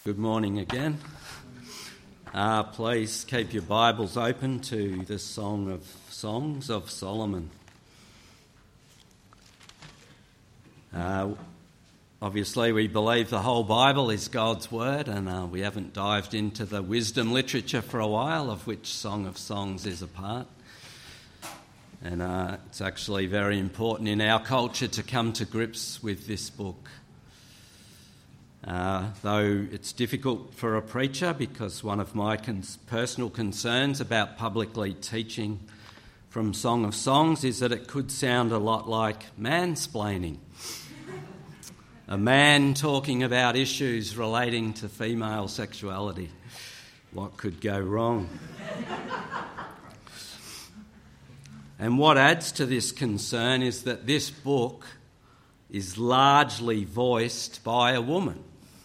Good morning again. Please keep your Bibles open to the Song of Songs of Solomon. Obviously, we believe the whole Bible is God's Word, and we haven't dived into the wisdom literature for a while, of which Song of Songs is a part. And it's actually very important in our culture to come to grips with this book. Though it's difficult for a preacher, because one of my personal concerns about publicly teaching from Song of Songs is that it could sound a lot like mansplaining. A man talking about issues relating to female sexuality. What could go wrong? And what adds to this concern is that this book is largely voiced by a woman.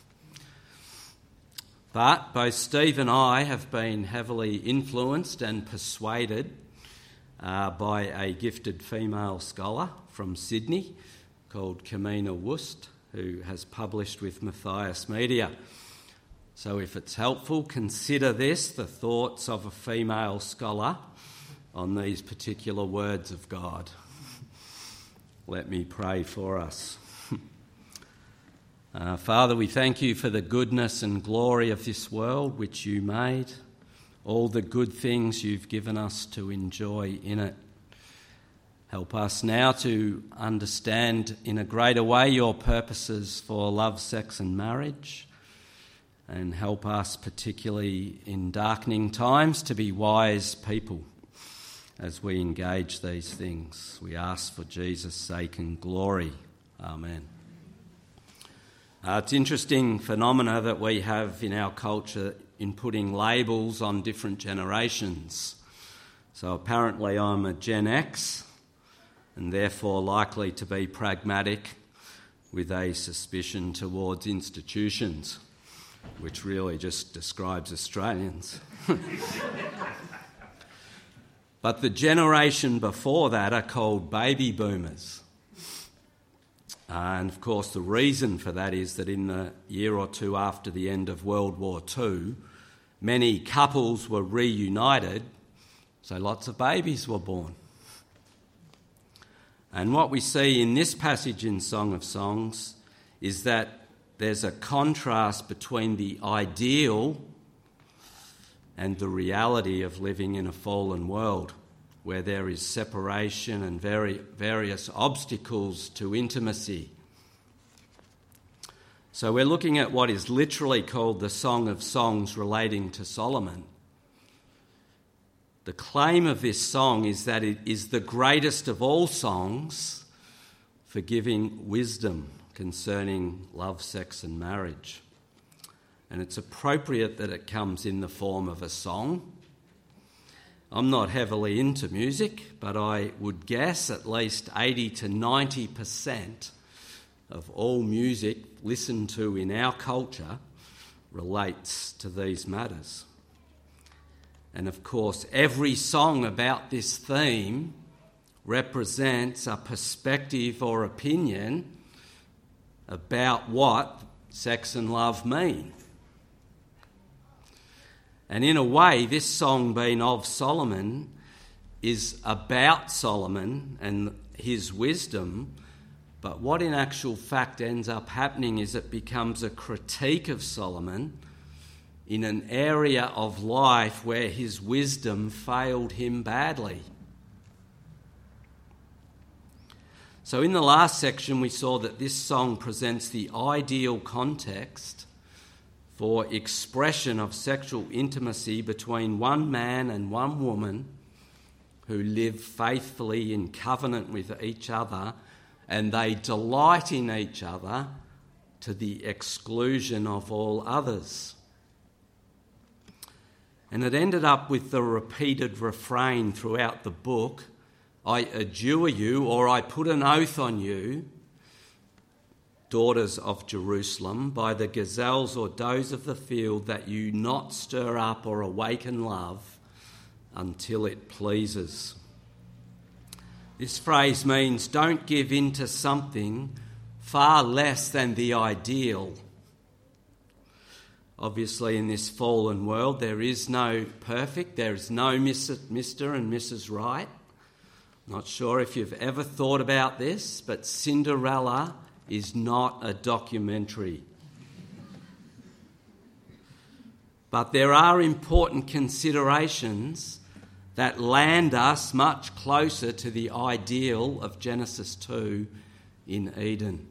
But both Steve and I have been heavily influenced and persuaded by a gifted female scholar from Sydney called Kamina Wust, who has published with Matthias Media. So if it's helpful, consider this, the thoughts of a female scholar on these particular words of God. Let me pray for us. Father, we thank you for the goodness and glory of this world which you made, all the good things you've given us to enjoy in it. Help us now to understand in a greater way your purposes for love, sex and marriage, and help us particularly in darkening times to be wise people as we engage these things. We ask for Jesus' sake and glory. Amen. It's an interesting phenomena that we have in our culture in putting labels on different generations. So apparently I'm a Gen X and therefore likely to be pragmatic with a suspicion towards institutions, which really just describes Australians. But the generation before that are called baby boomers. And of course the reason for that is that in the year or two after the end of World War II, many couples were reunited, so lots of babies were born. And what we see in this passage in Song of Songs is that there's a contrast between the ideal and the reality of living in a fallen world, where there is separation and various obstacles to intimacy. So we're looking at what is literally called the Song of Songs relating to Solomon. The claim of this song is that it is the greatest of all songs for giving wisdom concerning love, sex and marriage. And it's appropriate that it comes in the form of a song. I'm not heavily into music, but I would guess at least 80 to 90% of all music listened to in our culture relates to these matters. And of course, every song about this theme represents a perspective or opinion about what sex and love mean. And in a way, this song being of Solomon is about Solomon and his wisdom, but what in actual fact ends up happening is it becomes a critique of Solomon in an area of life where his wisdom failed him badly. So in the last section, we saw that this song presents the ideal context for expression of sexual intimacy between one man and one woman who live faithfully in covenant with each other, and they delight in each other to the exclusion of all others. And it ended up with the repeated refrain throughout the book, I adjure you, or I put an oath on you, daughters of Jerusalem, by the gazelles or does of the field, that you not stir up or awaken love until it pleases. This phrase means don't give in to something far less than the ideal. Obviously, in this fallen world, there is no perfect, there is no Mr. and Mrs. Right. Not sure if you've ever thought about this, but Cinderella is not a documentary. But there are important considerations that land us much closer to the ideal of Genesis 2 in Eden.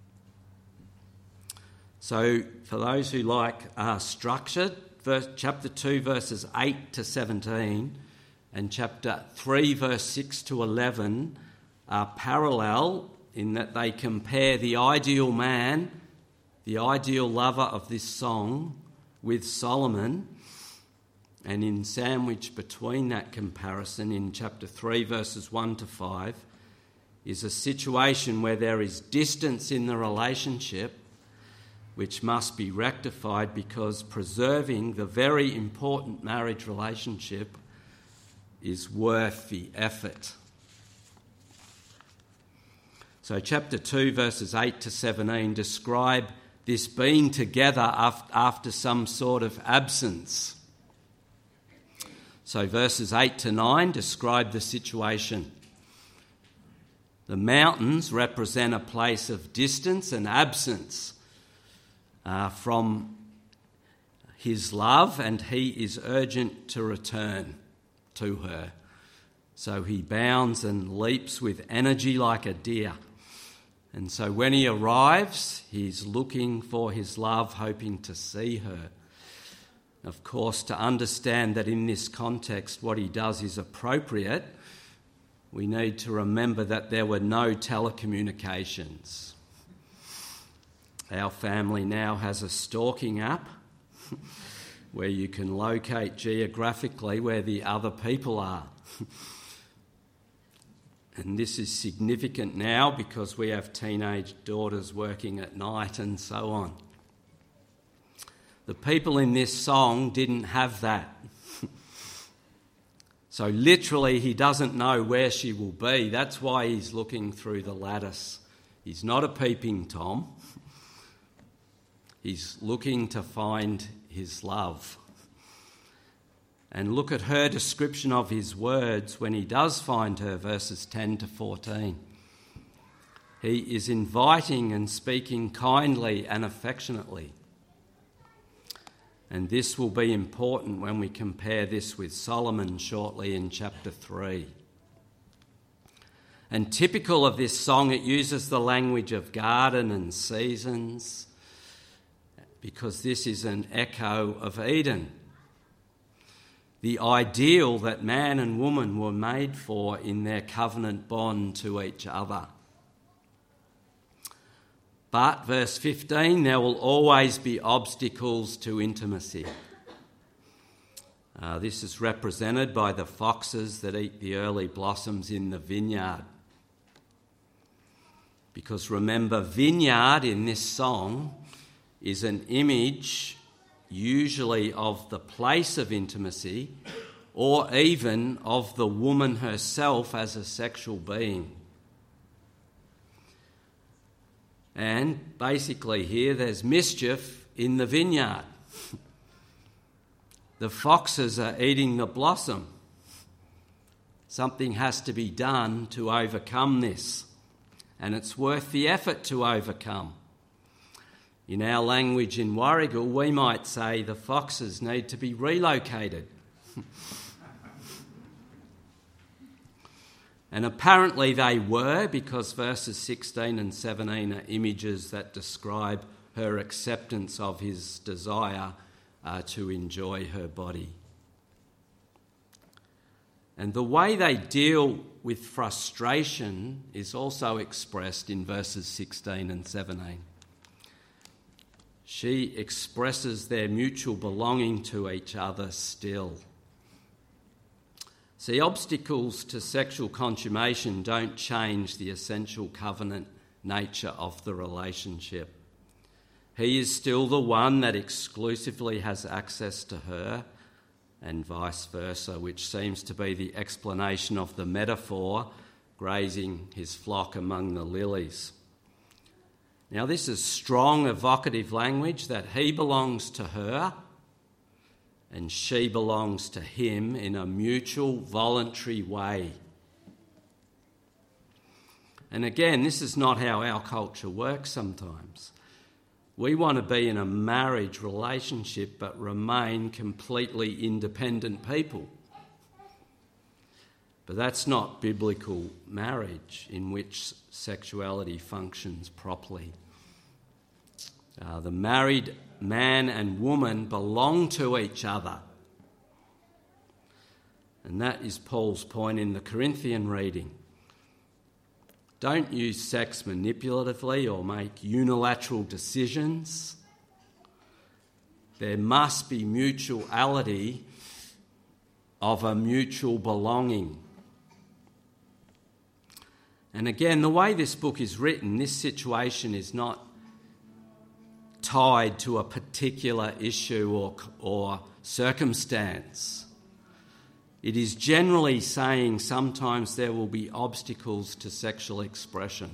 So, for those who like structure, chapter 2 verses 8 to 17 and chapter 3 verse 6 to 11 are parallel in that they compare the ideal man, the ideal lover of this song, with Solomon. And in sandwiched between that comparison in chapter 3 verses 1 to 5 is a situation where there is distance in the relationship which must be rectified because preserving the very important marriage relationship is worth the effort. So chapter 2 verses 8 to 17 describe this being together after some sort of absence. So verses 8 to 9 describe the situation. The mountains represent a place of distance and absence from his love, and he is urgent to return to her. So he bounds and leaps with energy like a deer. And so when he arrives, he's looking for his love, hoping to see her. Of course, to understand that in this context what he does is appropriate, we need to remember that there were no telecommunications. Our family now has a stalking app where you can locate geographically where the other people are. And this is significant now because we have teenage daughters working at night and so on. The people in this song didn't have that. So literally he doesn't know where she will be. That's why he's looking through the lattice. He's not a peeping Tom. He's looking to find his love. And look at her description of his words when he does find her, verses 10 to 14. He is inviting and speaking kindly and affectionately. And this will be important when we compare this with Solomon shortly in chapter 3. And typical of this song, it uses the language of garden and seasons, because this is an echo of Eden, the ideal that man and woman were made for in their covenant bond to each other. But, verse 15, there will always be obstacles to intimacy. This is represented by the foxes that eat the early blossoms in the vineyard. Because remember, vineyard in this song is an image usually of the place of intimacy or even of the woman herself as a sexual being. And basically here there's mischief in the vineyard. The foxes are eating the blossom. Something has to be done to overcome this, and it's worth the effort to overcome. In our language in Warrigal, we might say the foxes need to be relocated. And apparently they were, because verses 16 and 17 are images that describe her acceptance of his desire to enjoy her body. And the way they deal with frustration is also expressed in verses 16 and 17. She expresses their mutual belonging to each other still. See, obstacles to sexual consummation don't change the essential covenant nature of the relationship. He is still the one that exclusively has access to her, and vice versa, which seems to be the explanation of the metaphor, grazing his flock among the lilies. Now, this is strong, evocative language that he belongs to her and she belongs to him in a mutual, voluntary way. And again, this is not how our culture works sometimes. We want to be in a marriage relationship but remain completely independent people. But that's not biblical marriage in which sexuality functions properly. The married man and woman belong to each other. And that is Paul's point in the Corinthian reading. Don't use sex manipulatively or make unilateral decisions. There must be mutuality of a mutual belonging. And again, the way this book is written, this situation is not tied to a particular issue or circumstance. It is generally saying sometimes there will be obstacles to sexual expression.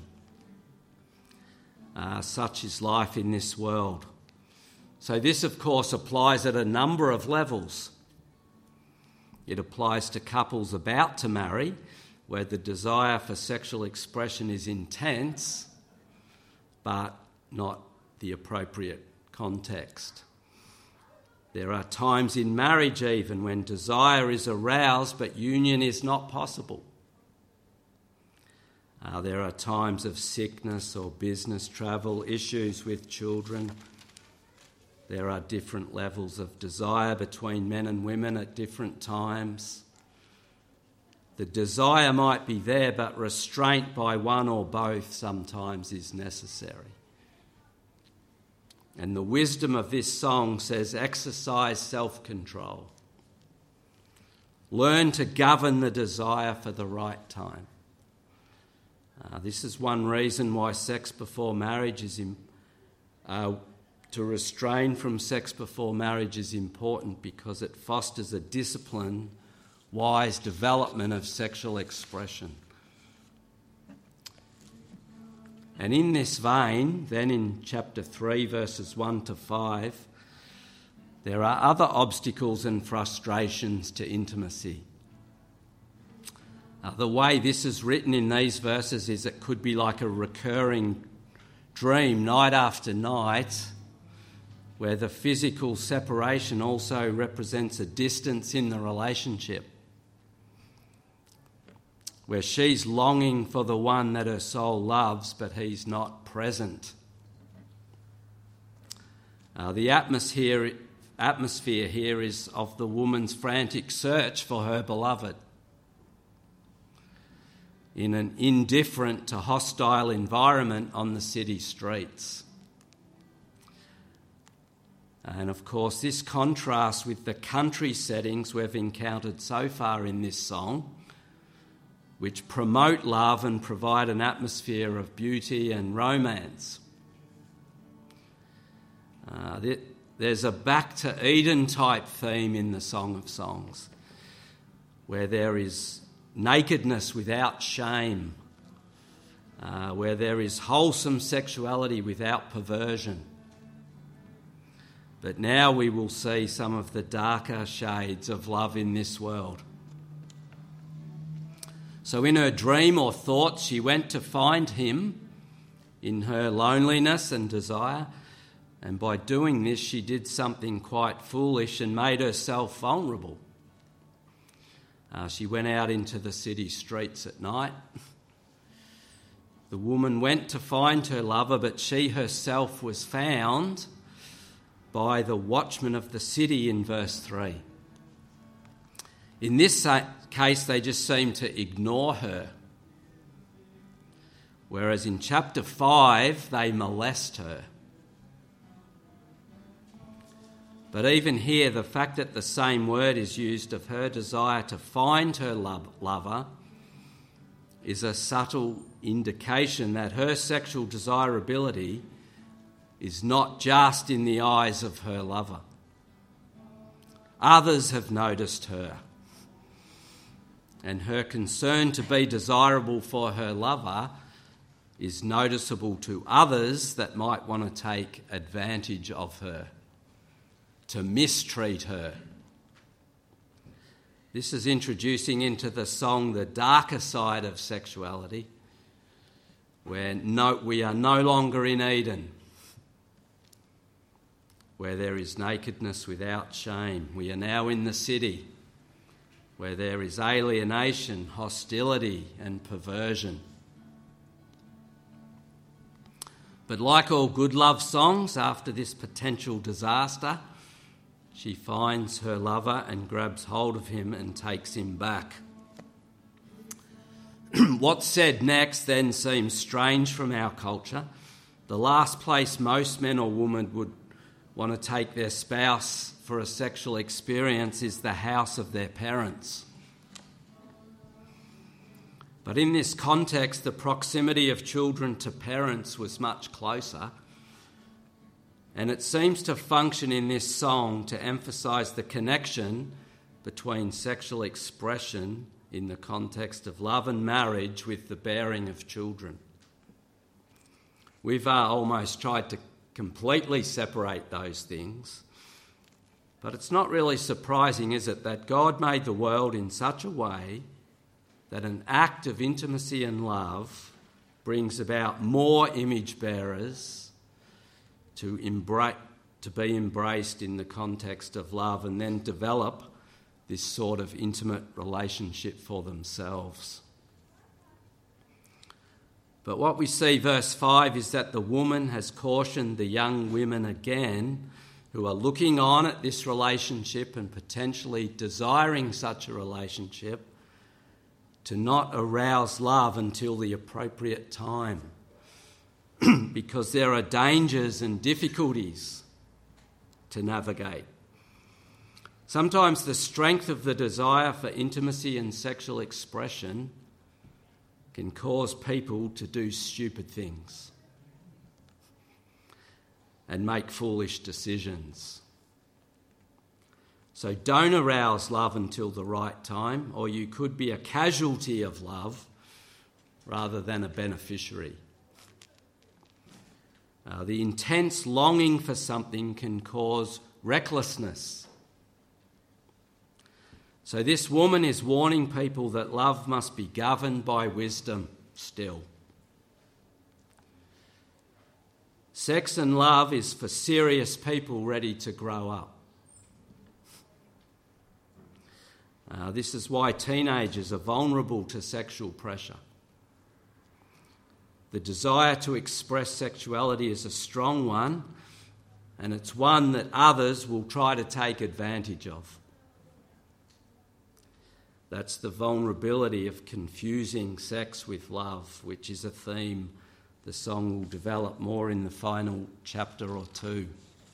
Such is life in this world. So this, of course, applies at a number of levels. It applies to couples about to marry, where the desire for sexual expression is intense, but not the appropriate context. There are times in marriage even when desire is aroused but union is not possible. There are times of sickness or business travel, issues with children. There are different levels of desire between men and women at different times. The desire might be there, but restraint by one or both sometimes is necessary. And the wisdom of this song says, exercise self-control. Learn to govern the desire for the right time. This is one reason why sex before marriage is to restrain from sex before marriage is important, because it fosters a disciplined, wise development of sexual expression. And in this vein, then in chapter 3, verses 1 to 5, there are other obstacles and frustrations to intimacy. The way this is written in these verses is it could be like a recurring dream night after night, where the physical separation also represents a distance in the relationship, where she's longing for the one that her soul loves, but he's not present. The atmosphere here is of the woman's frantic search for her beloved in an indifferent to hostile environment on the city streets. And of course, this contrasts with the country settings we've encountered so far in this song, which promote love and provide an atmosphere of beauty and romance. There's a back to Eden type theme in the Song of Songs, where there is nakedness without shame, where there is wholesome sexuality without perversion. But now we will see some of the darker shades of love in this world. So in her dream or thought, she went to find him in her loneliness and desire, and by doing this, she did something quite foolish and made herself vulnerable. She went out into the city streets at night. The woman went to find her lover, but she herself was found by the watchman of the city in verse 3. In this case, they just seem to ignore her, whereas in chapter 5, they molest her. But even here, the fact that the same word is used of her desire to find her lover is a subtle indication that her sexual desirability is not just in the eyes of her lover. Others have noticed her, and her concern to be desirable for her lover is noticeable to others that might want to take advantage of her, to mistreat her. This is introducing into the song the darker side of sexuality, where we are no longer in Eden, where there is nakedness without shame. We are now in the city, where there is alienation, hostility, and perversion. But like all good love songs, after this potential disaster, she finds her lover and grabs hold of him and takes him back. What's said next then seems strange from our culture. The last place most men or women would want to take their spouse for a sexual experience is the house of their parents. But in this context, the proximity of children to parents was much closer, and it seems to function in this song to emphasise the connection between sexual expression in the context of love and marriage with the bearing of children. We've almost tried to completely separate those things, but it's not really surprising, is it, that God made the world in such a way that an act of intimacy and love brings about more image bearers to be embraced in the context of love and then develop this sort of intimate relationship for themselves. But what we see, verse 5, is that the woman has cautioned the young women again who are looking on at this relationship and potentially desiring such a relationship to not arouse love until the appropriate time, because there are dangers and difficulties to navigate. Sometimes the strength of the desire for intimacy and sexual expression can cause people to do stupid things and make foolish decisions. So don't arouse love until the right time, or you could be a casualty of love rather than a beneficiary. The intense longing for something can cause recklessness. So this woman is warning people that love must be governed by wisdom still. Sex and love is for serious people ready to grow up. This is why teenagers are vulnerable to sexual pressure. The desire to express sexuality is a strong one, and it's one that others will try to take advantage of. That's the vulnerability of confusing sex with love, which is a theme the song will develop more in the final chapter or two.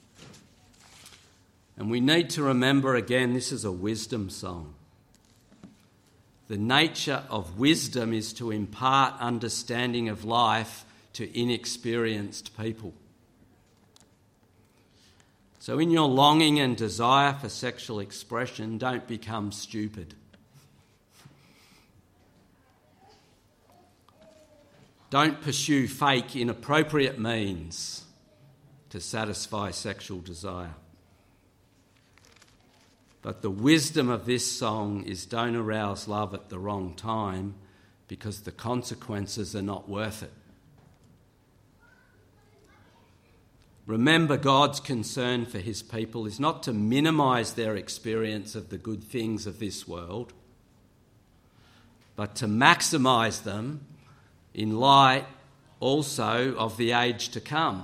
And we need to remember again, this is a wisdom song. The nature of wisdom is to impart understanding of life to inexperienced people. So in your longing and desire for sexual expression, don't become stupid. Don't pursue fake, inappropriate means to satisfy sexual desire. But the wisdom of this song is don't arouse love at the wrong time, because the consequences are not worth it. Remember, God's concern for his people is not to minimise their experience of the good things of this world, but to maximise them in light also of the age to come.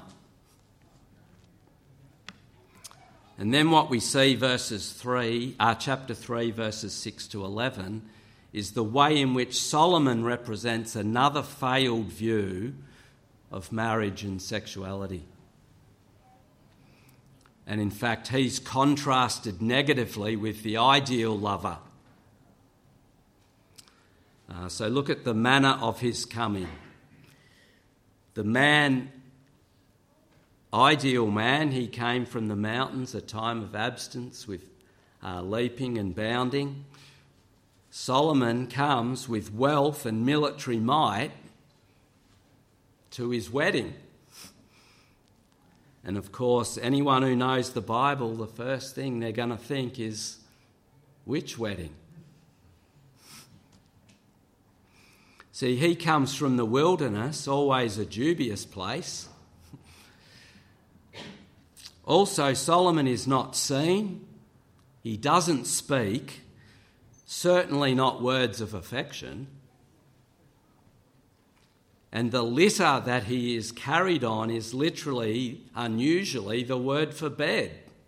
And then what we see chapter 3, verses 6 to 11, is the way in which Solomon represents another failed view of marriage and sexuality. And in fact, he's contrasted negatively with the ideal lover. So look at the manner of his coming. The ideal man, he came from the mountains, a time of absence with leaping and bounding. Solomon comes with wealth and military might, to his wedding. And of course, anyone who knows the Bible, the first thing they're going to think is, which wedding? See, he comes from the wilderness, always a dubious place. Also, Solomon is not seen. He doesn't speak, certainly not words of affection. And the litter that he is carried on is literally, unusually, the word for bed,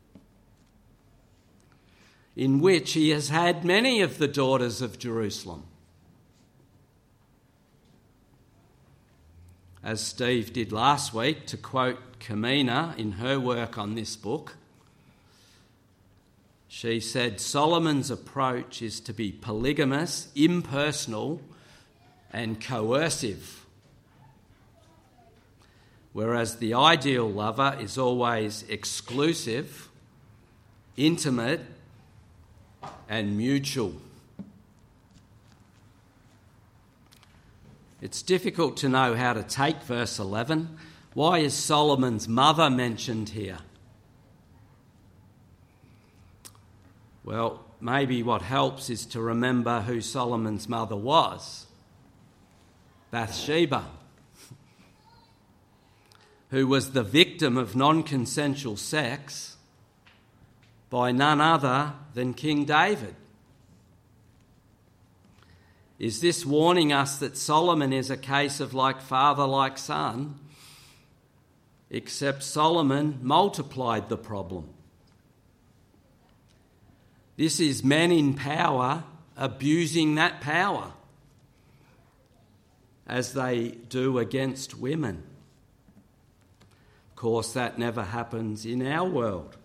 in which he has had many of the daughters of Jerusalem. As Steve did last week, to quote Kamina in her work on this book, she said, Solomon's approach is to be polygamous, impersonal, and coercive, whereas the ideal lover is always exclusive, intimate, and mutual. It's difficult to know how to take verse 11. Why is Solomon's mother mentioned here? Well, maybe what helps is to remember who Solomon's mother was. Bathsheba, who was the victim of non-consensual sex by none other than King David. Is this warning us that Solomon is a case of like father, like son, except Solomon multiplied the problem? This is men in power abusing that power as they do against women. Of course, that never happens in our world.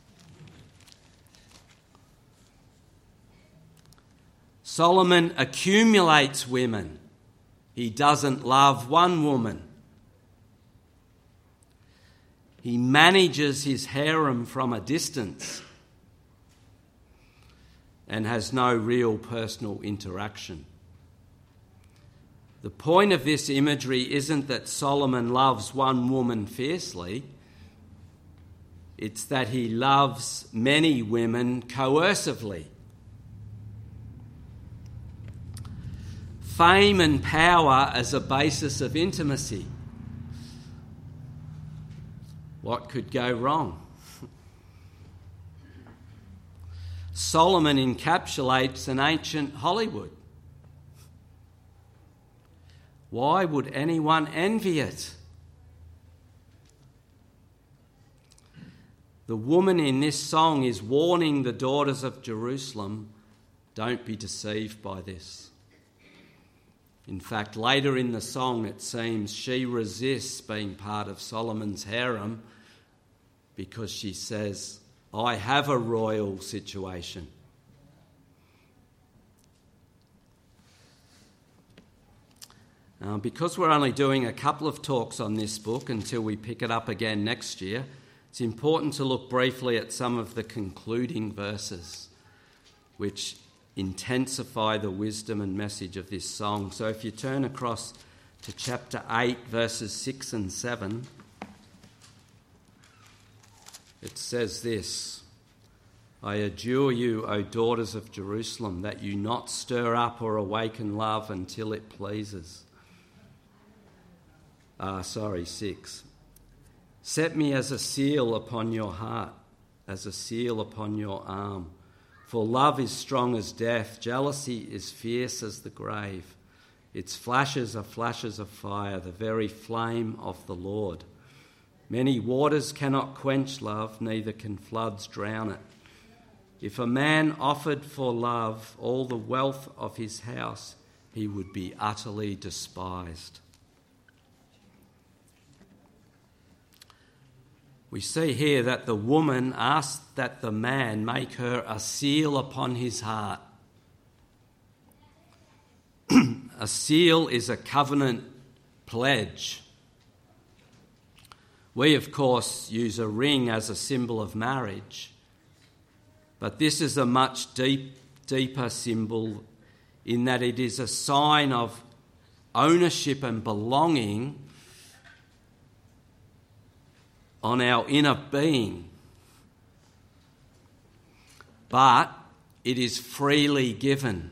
Solomon accumulates women. He doesn't love one woman. He manages his harem from a distance and has no real personal interaction. The point of this imagery isn't that Solomon loves one woman fiercely. It's that he loves many women coercively. Fame and power as a basis of intimacy. What could go wrong? Solomon encapsulates an ancient Hollywood. Why would anyone envy it? The woman in this song is warning the daughters of Jerusalem, don't be deceived by this. In fact, later in the song, it seems she resists being part of Solomon's harem because she says, I have a royal situation. Because we're only doing a couple of talks on this book until we pick it up again next year, it's important to look briefly at some of the concluding verses, which intensify the wisdom and message of this song. So if you turn across to chapter 8, verses 6 and 7, it says this, I adjure you, O daughters of Jerusalem, that you not stir up or awaken love until it pleases. 6. Set me as a seal upon your heart, as a seal upon your arm. For love is strong as death, jealousy is fierce as the grave. Its flashes are flashes of fire, the very flame of the Lord. Many waters cannot quench love, neither can floods drown it. If a man offered for love all the wealth of his house, he would be utterly despised. We see here that the woman asked that the man make her a seal upon his heart. A seal is a covenant pledge. We, of course, use a ring as a symbol of marriage, but this is a much deeper symbol in that it is a sign of ownership and belonging on our inner being, but it is freely given.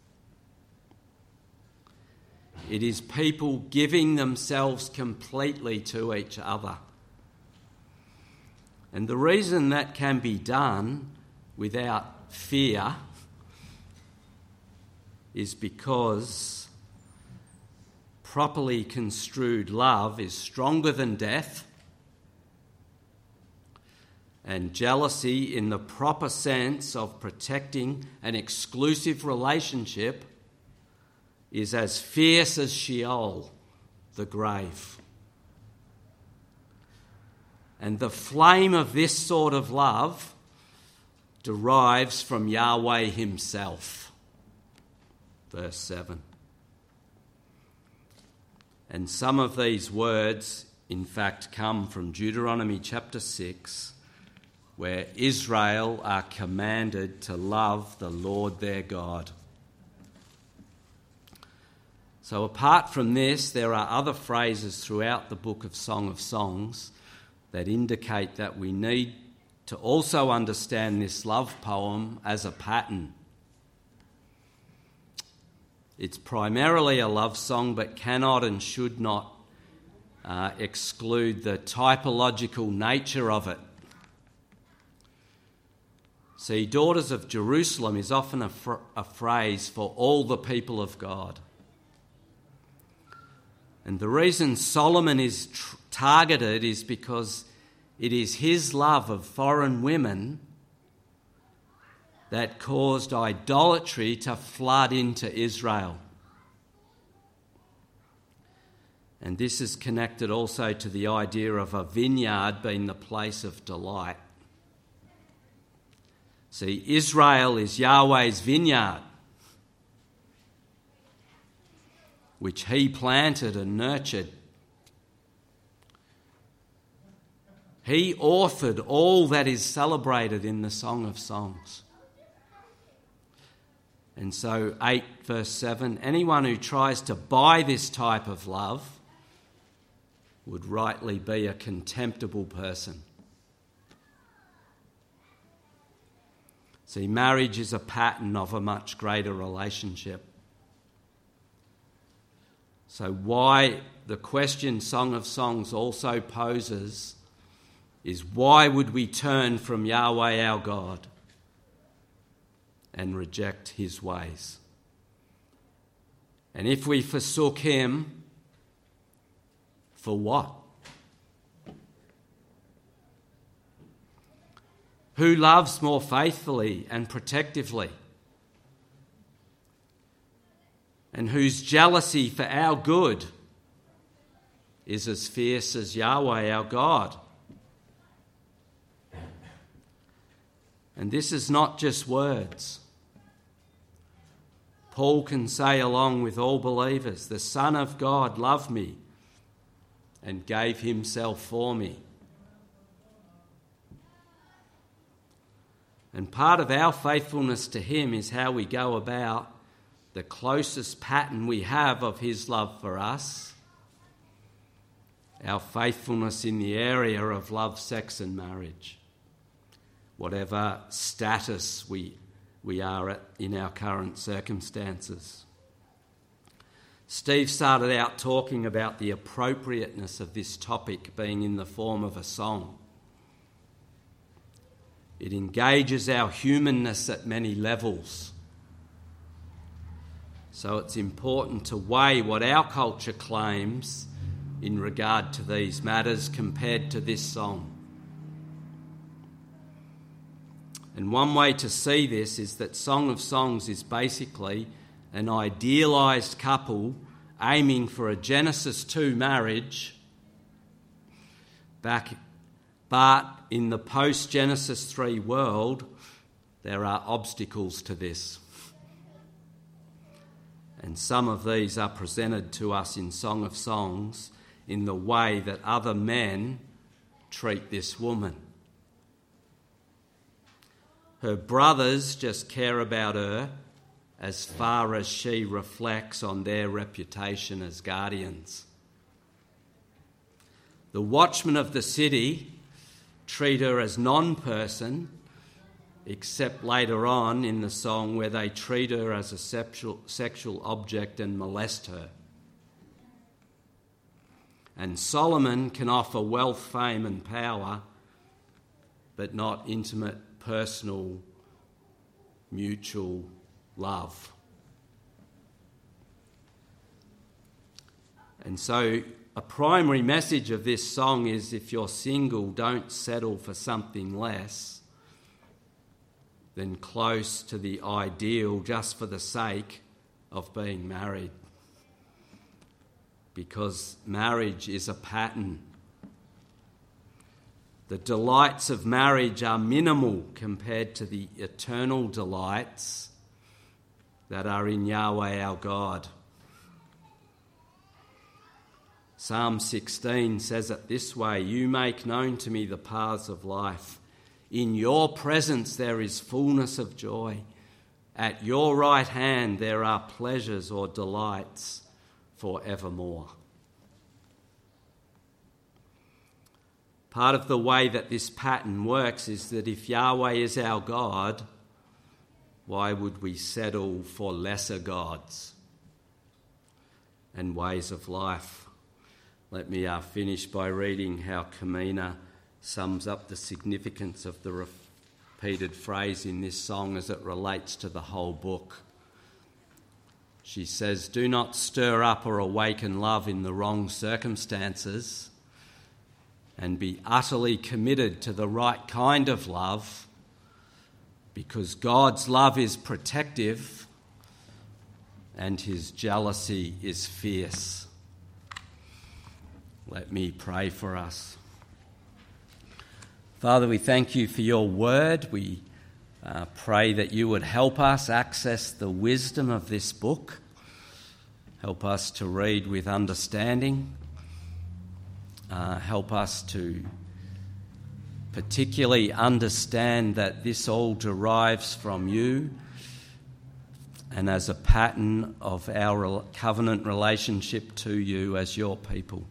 It is people giving themselves completely to each other. And the reason that can be done without fear is because properly construed love is stronger than death, and jealousy, in the proper sense of protecting an exclusive relationship, is as fierce as Sheol, the grave. And the flame of this sort of love derives from Yahweh himself. Verse 7. And some of these words, in fact, come from Deuteronomy chapter 6, where Israel are commanded to love the Lord their God. So apart from this, there are other phrases throughout the book of Song of Songs that indicate that we need to also understand this love poem as a pattern. It's primarily a love song, but cannot and should not exclude the typological nature of it. See, Daughters of Jerusalem is often a phrase for all the people of God. And the reason Solomon is targeted is because it is his love of foreign women that caused idolatry to flood into Israel. And this is connected also to the idea of a vineyard being the place of delight. See, Israel is Yahweh's vineyard, which he planted and nurtured. He authored all that is celebrated in the Song of Songs. And so 8 verse 7, anyone who tries to buy this type of love would rightly be a contemptible person. See, marriage is a pattern of a much greater relationship. So why the question Song of Songs also poses is, why would we turn from Yahweh our God and reject his ways? And if we forsook him, for what? Who loves more faithfully and protectively? And whose jealousy for our good is as fierce as Yahweh our God? And this is not just words. Paul can say along with all believers, the Son of God loved me and gave himself for me. And part of our faithfulness to him is how we go about the closest pattern we have of his love for us, our faithfulness in the area of love, sex and marriage, whatever status we are at in our current circumstances. Steve started out talking about the appropriateness of this topic being in the form of a song. It engages our humanness at many levels. So it's important to weigh what our culture claims in regard to these matters compared to this song. And one way to see this is that Song of Songs is basically an idealised couple aiming for a Genesis 2 marriage but in the post-Genesis 3 world, there are obstacles to this. And some of these are presented to us in Song of Songs in the way that other men treat this woman. Her brothers just care about her as far as she reflects on their reputation as guardians. The watchmen of the city treat her as non-person, except later on in the song where they treat her as a sexual object and molest her. And Solomon can offer wealth, fame and power, but not intimate, personal, mutual love. And so a primary message of this song is, if you're single, don't settle for something less than close to the ideal just for the sake of being married. Because marriage is a pattern. The delights of marriage are minimal compared to the eternal delights that are in Yahweh our God. Psalm 16 says it this way: "You make known to me the paths of life. In your presence there is fullness of joy. At your right hand there are pleasures or delights forevermore." Part of the way that this pattern works is that if Yahweh is our God, why would we settle for lesser gods and ways of life? Let me finish by reading how Kamina sums up the significance of the repeated phrase in this song as it relates to the whole book. She says, "Do not stir up or awaken love in the wrong circumstances, and be utterly committed to the right kind of love, because God's love is protective and his jealousy is fierce." Let me pray for us. Father, we thank you for your word. We pray that you would help us access the wisdom of this book. Help us to read with understanding. Help us to particularly understand that this all derives from you and as a pattern of our covenant relationship to you as your people.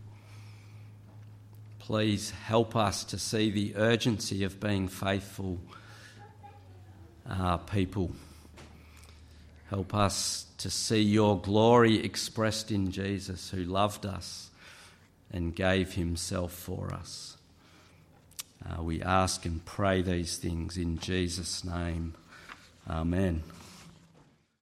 Please help us to see the urgency of being faithful people. Help us to see your glory expressed in Jesus, who loved us and gave himself for us. We ask and pray these things in Jesus' name. Amen.